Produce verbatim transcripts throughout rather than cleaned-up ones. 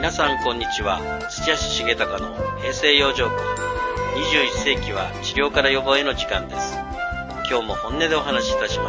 皆さんこんにちは。土屋市重隆の平成養生訓。にじゅういっ世紀は治療から予防への時間です。今日も本音でお話しいたします。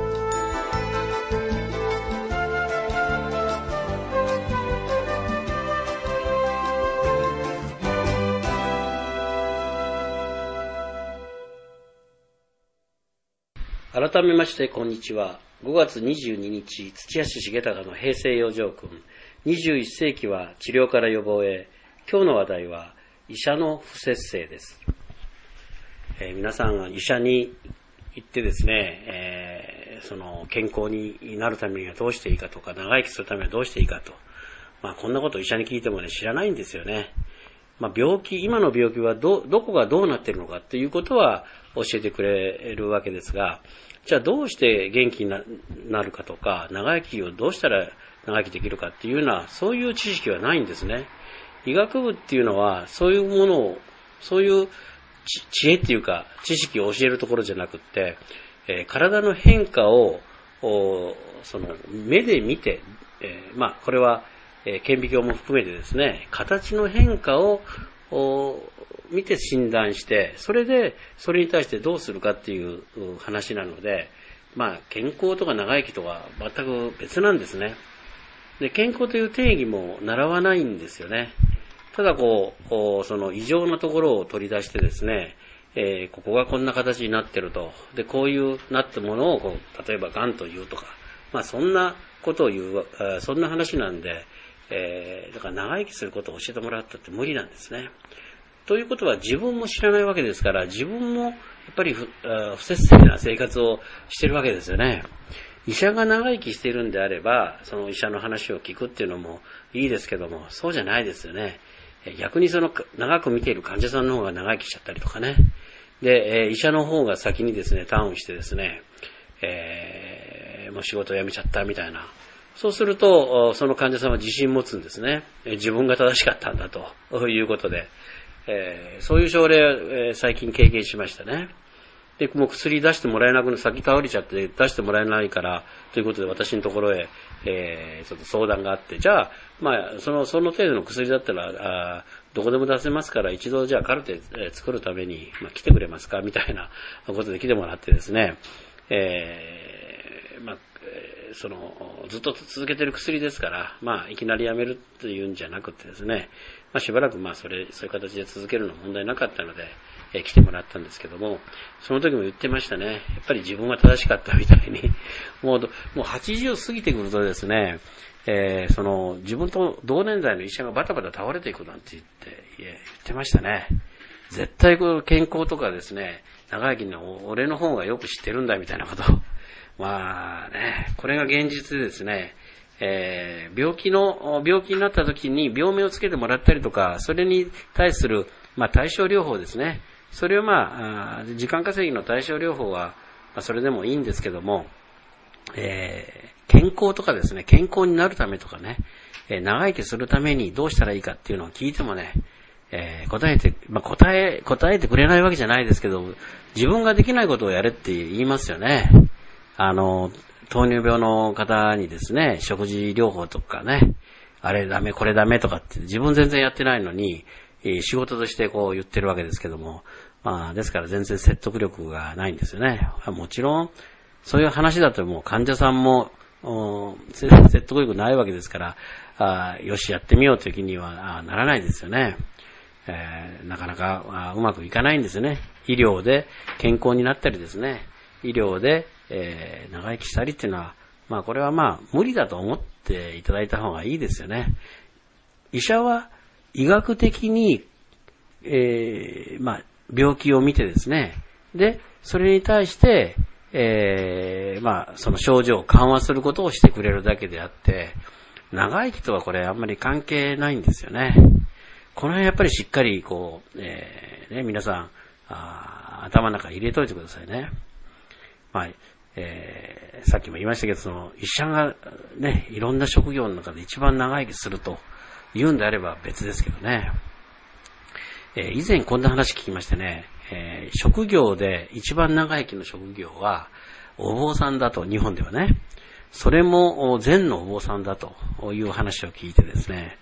改めましてこんにちは。ごがつにじゅうににち、土屋市重隆の平成養生訓。にじゅういっ世紀は治療から予防へ。今日の話題は医者の不摂生です。えー、皆さんが医者に行ってですね、えー、その健康になるためにはどうしていいかとか、長生きするためにはどうしていいかと、まあこんなことを医者に聞いてもね知らないんですよね。まあ病気、今の病気はどどこがどうなっているのかということは教えてくれるわけですが、じゃあどうして元気になるかとか、長生きをどうしたら長生きできるかっていうような、そういう知識はないんですね。医学部っていうのはそういうものを、そういう知恵っていうか知識を教えるところじゃなくって、えー、体の変化をその目で見て、えー、まあこれは、えー、顕微鏡も含めてですね、形の変化を見て診断して、それでそれに対してどうするかっていう話なので、まあ健康とか長生きとは全く別なんですね。で、健康という定義も習わないんですよね。ただこう、その異常なところを取り出してですね、えー、ここがこんな形になってると。で、こういうなったものをこう、例えば癌というとか、まあそんなことを言う、そんな話なんで、えー、だから長生きすることを教えてもらったって無理なんですね。ということは自分も知らないわけですから、自分もやっぱり 不, 不摂生な生活をしてるわけですよね。医者が長生きしているんであれば、その医者の話を聞くっていうのもいいですけども、そうじゃないですよね。逆にその長く見ている患者さんの方が長生きしちゃったりとかね。で、医者の方が先にですね、ターンしてですね、えー、もう仕事を辞めちゃったみたいな。そうすると、その患者さんは自信持つんですね。自分が正しかったんだということで。えー、そういう症例、えー、最近経験しましたね。で、もう薬出してもらえなくなる、先倒れちゃって出してもらえないから、ということで私のところへ、えー、ちょっと相談があって、じゃあ、まあ、その、その程度の薬だったら、あどこでも出せますから、一度じゃあカルテ、えー、作るために、まあ、来てくれますかみたいなことで来てもらってですね、えー、まあ、その、ずっと続けてる薬ですから、まあ、いきなりやめるというんじゃなくてですね、まあ、しばらくまあ、それ、そういう形で続けるのは問題なかったので、えー、来てもらったんですけども、その時も言ってましたね。やっぱり自分は正しかったみたいに、もう、もうはちじゅう過ぎてくるとですね、えー、その、自分と同年代の医者がバタバタ倒れていくなんて言って、言ってましたね。絶対こう健康とかですね、長生きの俺の方がよく知ってるんだみたいなこと。まあね、これが現実でですね、えー、病気の、病気になった時に病名をつけてもらったりとか、それに対する、まあ対症療法ですね。それをまあ、時間稼ぎの対症療法は、まあそれでもいいんですけども、えー、健康とかですね、健康になるためとかね、えー、長生きするためにどうしたらいいかっていうのを聞いてもね、えー、答えて、まあ答え、答えてくれないわけじゃないですけど、自分ができないことをやれって言いますよね。あの、糖尿病の方にですね、食事療法とかね、あれダメ、これダメとかって自分全然やってないのに、仕事としてこう言ってるわけですけども、まあ、ですから全然説得力がないんですよね。もちろん、そういう話だともう患者さんも、説得力ないわけですから、あよしやってみようという気にはならないですよね。えー、なかなかうまくいかないんですよね。医療で健康になったりですね、医療でえー、長生きしたりっていうのは、まあこれはまあ無理だと思っていただいた方がいいですよね。医者は医学的に、えー、まあ病気を見てですね、で、それに対して、えー、まあその症状を緩和することをしてくれるだけであって、長生きとはこれあんまり関係ないんですよね。この辺やっぱりしっかりこう、えー、ね、皆さん、あ頭の中に入れといてくださいね。まあえー、さっきも言いましたけど、その医者がね、いろんな職業の中で一番長生きすると言うんであれば別ですけどね。えー、以前こんな話聞きましてね、えー、職業で一番長生きの職業はお坊さんだと、日本ではね。それも禅のお坊さんだという話を聞いてですね、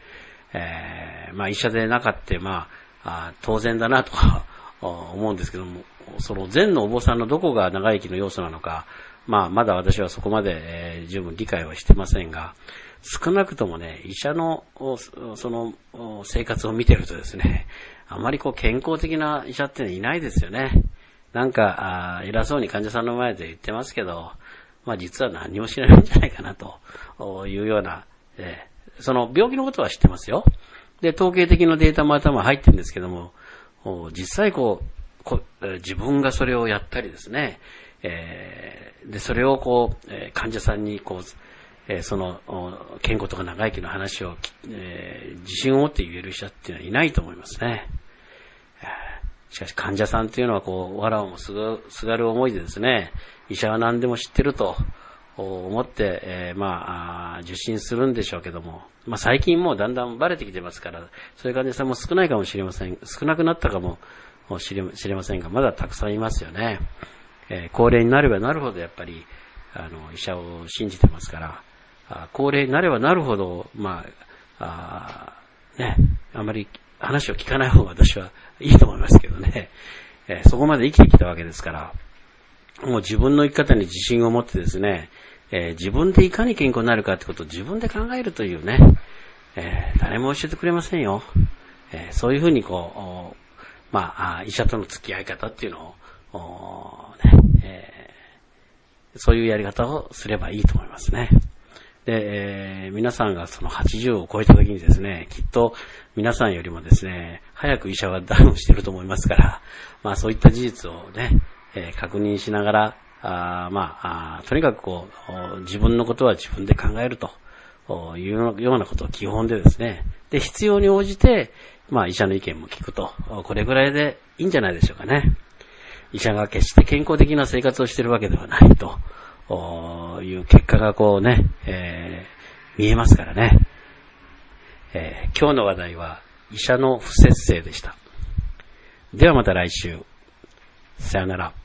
えー、まあ医者でなかって、まあ、あ当然だなとか思うんですけども、その禅のお坊さんのどこが長生きの要素なのか、まあまだ私はそこまで、えー、十分理解はしてませんが、少なくともね、医者のその生活を見てるとですね、あまりこう健康的な医者ってのはいないですよね。なんか、あ偉そうに患者さんの前で言ってますけど、まあ実は何も知らないんじゃないかなというような、えー、その病気のことは知ってますよ。で、統計的なデータも頭入ってるんですけども、実際こう、こ自分がそれをやったりですね、えー、で、それをこう、えー、患者さんにこう、えー、その、健康とか長生きの話を、えー、自信を持って言える医者っていうのはいないと思いますね。しかし患者さんというのはこう、わらをもすが、すがる思いでですね、医者は何でも知ってると思って、えー、まあ、受診するんでしょうけども、まあ最近もうだんだんバレてきてますから、そういう患者さんも少ないかもしれません。少なくなったかもしれ、知れませんが、まだたくさんいますよね。えー、高齢になればなるほどやっぱり、あの、医者を信じてますから、あ高齢になればなるほど、まあ、あね、あまり話を聞かない方が私はいいと思いますけどね、えー、そこまで生きてきたわけですから、もう自分の生き方に自信を持ってですね、えー、自分でいかに健康になるかってことを自分で考えるというね、えー、誰も教えてくれませんよ。えー、そういうふうにこう、まあ、医者との付き合い方っていうのを、ねえー、そういうやり方をすればいいと思いますね。で、えー、皆さんがそのはちじゅうを超えた時にですね、きっと皆さんよりもですね、早く医者はダウンしていると思いますから、まあそういった事実をね、えー、確認しながら、あまあ、あとにかくこう、自分のことは自分で考えるというようなことを基本でですね、で、必要に応じて、まあ医者の意見も聞くと、これぐらいでいいんじゃないでしょうかね。医者が決して健康的な生活をしているわけではないという結果がこうね、えー、見えますからね、えー。今日の話題は医者の不摂生でした。ではまた来週。さよなら。